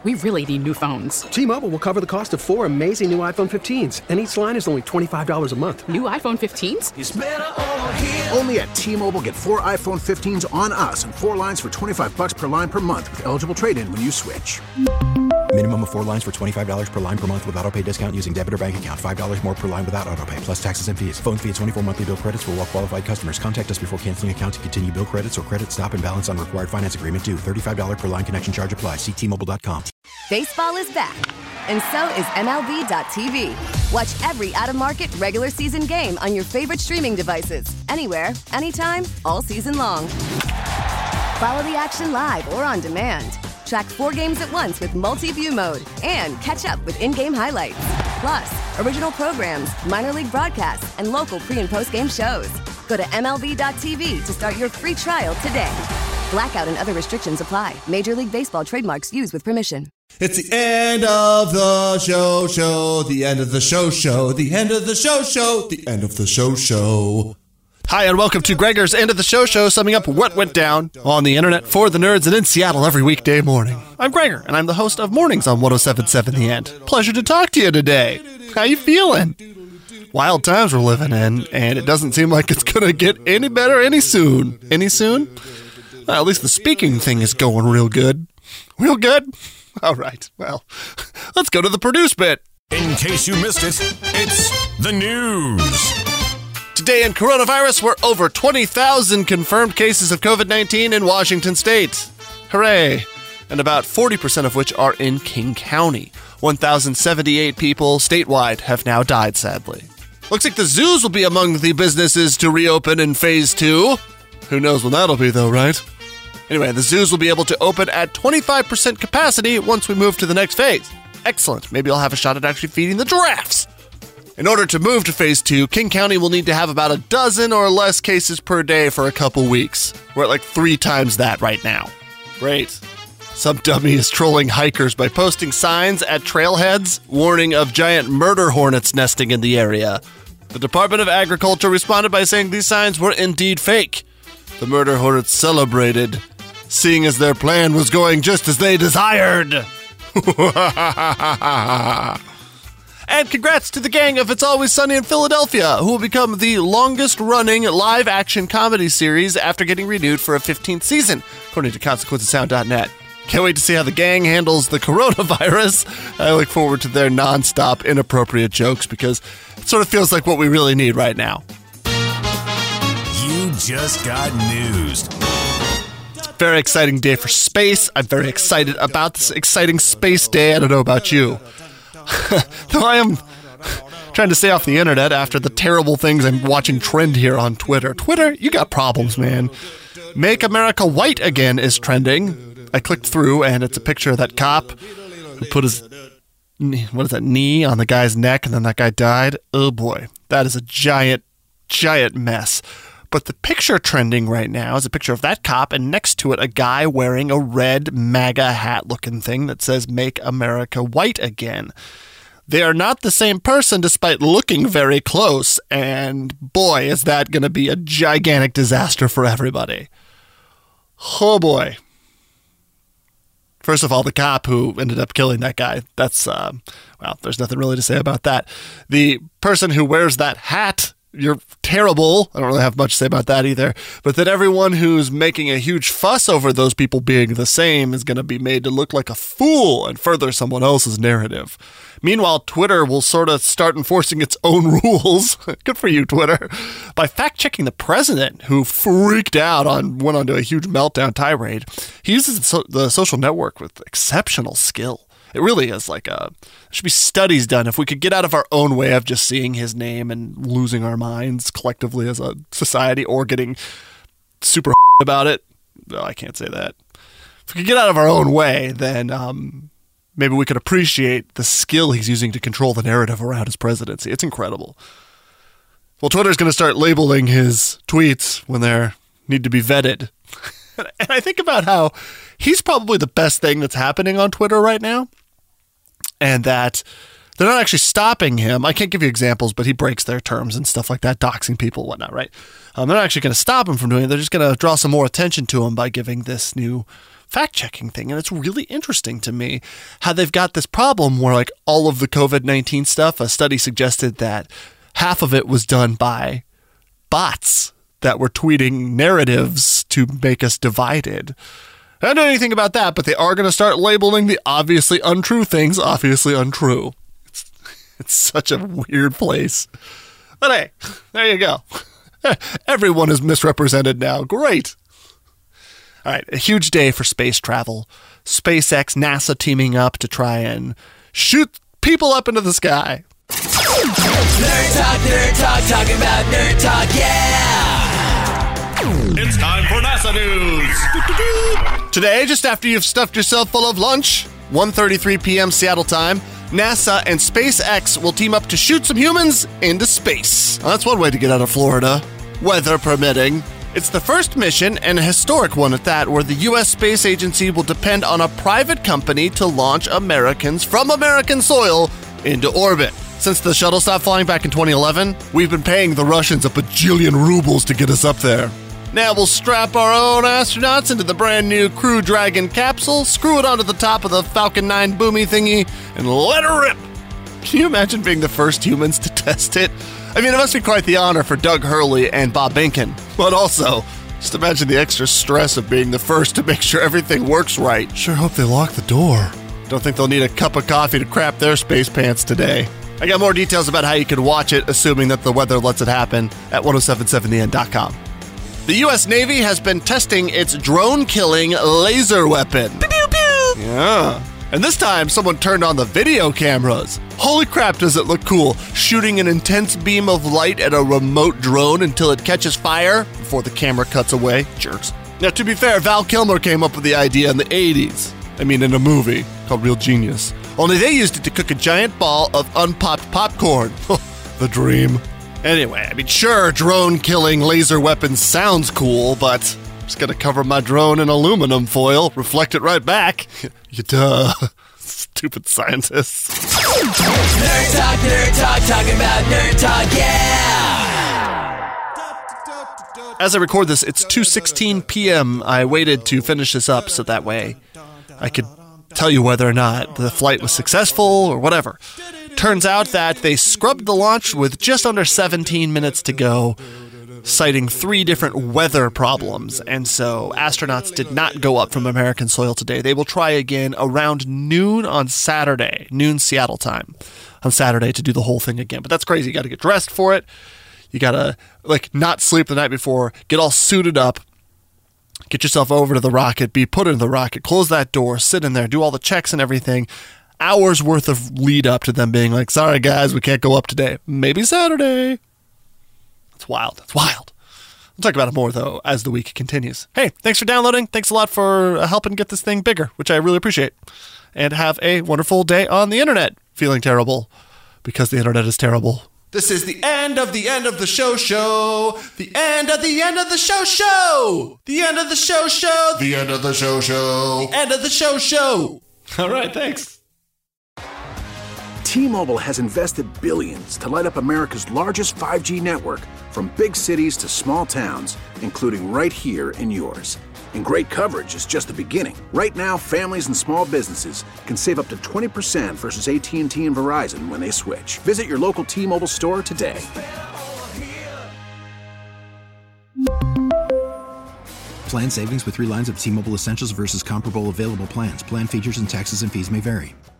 We really need new phones. T-Mobile will cover the cost of 4 amazing new iPhone 15s, and each line is only $25 a month. New iPhone 15s? It's better over here. Only at T-Mobile, get 4 iPhone 15s on us and 4 lines for $25 per line per month with eligible trade-in when you switch. Minimum of 4 lines for $25 per line per month with autopay discount using debit or bank account. $5 more per line without autopay, plus taxes and fees. Phone fee at 24 monthly bill credits for well-qualified customers. Contact us before canceling account to continue bill credits or credit stop and balance on required finance agreement due. $35 per line connection charge applies. See T-Mobile.com. Baseball is back, and so is MLB.tv. Watch every out-of-market regular season game on your favorite streaming devices, anywhere, anytime, all season long. Follow the action live or on demand. Track 4 games at once with multi-view mode and catch up with in-game highlights. Plus, original programs, minor league broadcasts, and local pre- and post-game shows. Go to MLB.tv to start your free trial today. Blackout and other restrictions apply. Major League Baseball trademarks used with permission. It's the end of the show, the end of the show, the end of the show, the end of the show. Hi, and welcome to Gregor's End of the Show, summing up what went down on the internet for the nerds and in Seattle every weekday morning. I'm Gregor, and I'm the host of Mornings on 107.7 The End. Pleasure to talk to you today. How you feeling? Wild times we're living in, and it doesn't seem like it's going to get any better any soon. Any soon? Well, at least the speaking thing is going real good. Real good? All right, well, let's go to the produce bit. In case you missed it, it's the news. Today in coronavirus, we're over 20,000 confirmed cases of COVID-19 in Washington state. Hooray! And about 40% of which are in King County. 1,078 people statewide have now died, sadly. Looks like the zoos will be among the businesses to reopen in Phase 2. Who knows when that'll be, though, right? Anyway, the zoos will be able to open at 25% capacity once we move to the next phase. Excellent. Maybe I'll have a shot at actually feeding the giraffes. In order to move to Phase 2, King County will need to have about a dozen or less cases per day for a couple weeks. We're at like 3 times that right now. Great. Some dummy is trolling hikers by posting signs at trailheads warning of giant murder hornets nesting in the area. The Department of Agriculture responded by saying these signs were indeed fake. The murder hornets celebrated, seeing as their plan was going just as they desired. And congrats to the gang of It's Always Sunny in Philadelphia, who will become the longest-running live-action comedy series after getting renewed for a 15th season, according to consequencesound.net. Can't wait to see how the gang handles the coronavirus. I look forward to their non-stop inappropriate jokes because it sort of feels like what we really need right now. You just got newsed. Very exciting day for space. I'm very excited about this exciting space day. I don't know about you. Though I am trying to stay off the internet after the terrible things I'm watching trend here on Twitter. Twitter, you got problems, man. Make America White Again is trending. I clicked through, and it's a picture of that cop who put his, knee on the guy's neck, and then that guy died. Oh boy, that is a giant, giant mess. But the picture trending right now is a picture of that cop, and next to it, a guy wearing a red MAGA hat-looking thing that says, Make America White Again. They are not the same person despite looking very close, and boy, is that going to be a gigantic disaster for everybody. Oh boy. First of all, the cop who ended up killing that guy, that's, there's nothing really to say about that. The person who wears that hat, you're terrible. I don't really have much to say about that either. But that everyone who's making a huge fuss over those people being the same is going to be made to look like a fool and further someone else's narrative. Meanwhile, Twitter will sort of start enforcing its own rules. Good for you, Twitter. By fact-checking the president, who freaked out went onto a huge meltdown tirade. He uses the social network with exceptional skill. It really is there should be studies done if we could get out of our own way of just seeing his name and losing our minds collectively as a society or getting super about it. No, I can't say that. If we could get out of our own way, then maybe we could appreciate the skill he's using to control the narrative around his presidency. It's incredible. Well, Twitter's going to start labeling his tweets when they need to be vetted. And I think about how he's probably the best thing that's happening on Twitter right now. And that they're not actually stopping him. I can't give you examples, but he breaks their terms and stuff like that, doxing people and whatnot, right? They're not actually going to stop him from doing it. They're just going to draw some more attention to him by giving this new fact-checking thing, and it's really interesting to me how they've got this problem where, like, all of the COVID-19 stuff, a study suggested that half of it was done by bots that were tweeting narratives to make us divided. I don't know anything about that, but they are going to start labeling the obviously untrue things obviously untrue. It's such a weird place. But hey, there you go. Everyone is misrepresented now. Great. All right, a huge day for space travel. SpaceX, NASA teaming up to try and shoot people up into the sky. Nerd talk, talking about nerd talk, yeah! It's time for NASA news. Today, just after you've stuffed yourself full of lunch, 1:33 p.m. Seattle time, NASA and SpaceX will team up to shoot some humans into space. Well, that's one way to get out of Florida, weather permitting. It's the first mission, and a historic one at that, where the U.S. Space Agency will depend on a private company to launch Americans from American soil into orbit. Since the shuttle stopped flying back in 2011, we've been paying the Russians a bajillion rubles to get us up there. Now we'll strap our own astronauts into the brand new Crew Dragon capsule, screw it onto the top of the Falcon 9 boomy thingy, and let her rip. Can you imagine being the first humans to test it? I mean, it must be quite the honor for Doug Hurley and Bob Behnken. But also, just imagine the extra stress of being the first to make sure everything works right. Sure hope they lock the door. Don't think they'll need a cup of coffee to crap their space pants today. I got more details about how you can watch it, assuming that the weather lets it happen, at 1077theend.com. The U.S. Navy has been testing its drone-killing laser weapon. Pew, pew, pew. Yeah. And this time, someone turned on the video cameras. Holy crap, does it look cool, shooting an intense beam of light at a remote drone until it catches fire before the camera cuts away. Jerks. Now, to be fair, Val Kilmer came up with the idea in the 80s. I mean, in a movie called Real Genius. Only they used it to cook a giant ball of unpopped popcorn. The dream. Anyway, I mean, sure, drone-killing laser weapons sounds cool, but I'm just gonna cover my drone in aluminum foil, reflect it right back. You duh. Stupid scientists. Nerd talk, talking about nerd talk, yeah! As I record this, it's 2:16 p.m. I waited to finish this up so that way I could tell you whether or not the flight was successful or whatever. Turns out that they scrubbed the launch with just under 17 minutes to go, citing 3 different weather problems, and so astronauts did not go up from American soil today. They will try again around noon on Saturday, noon Seattle time, on Saturday to do the whole thing again. But that's crazy. You got to get dressed for it. You got to, not sleep the night before, get all suited up, get yourself over to the rocket, be put in the rocket, close that door, sit in there, do all the checks and everything. Hours worth of lead up to them being like, sorry guys, we can't go up today. Maybe Saturday. It's wild. It's wild. We'll talk about it more, though, as the week continues. Hey, thanks for downloading. Thanks a lot for helping get this thing bigger, which I really appreciate. And have a wonderful day on the internet. Feeling terrible because the internet is terrible. This is the end of the show show. The end of the show show. The end of the show show. The end of the show show. The end of the show show. All right, thanks. T-Mobile has invested billions to light up America's largest 5G network, from big cities to small towns, including right here in yours. And great coverage is just the beginning. Right now, families and small businesses can save up to 20% versus AT&T and Verizon when they switch. Visit your local T-Mobile store today. Plan savings with 3 lines of T-Mobile Essentials versus comparable available plans. Plan features and taxes and fees may vary.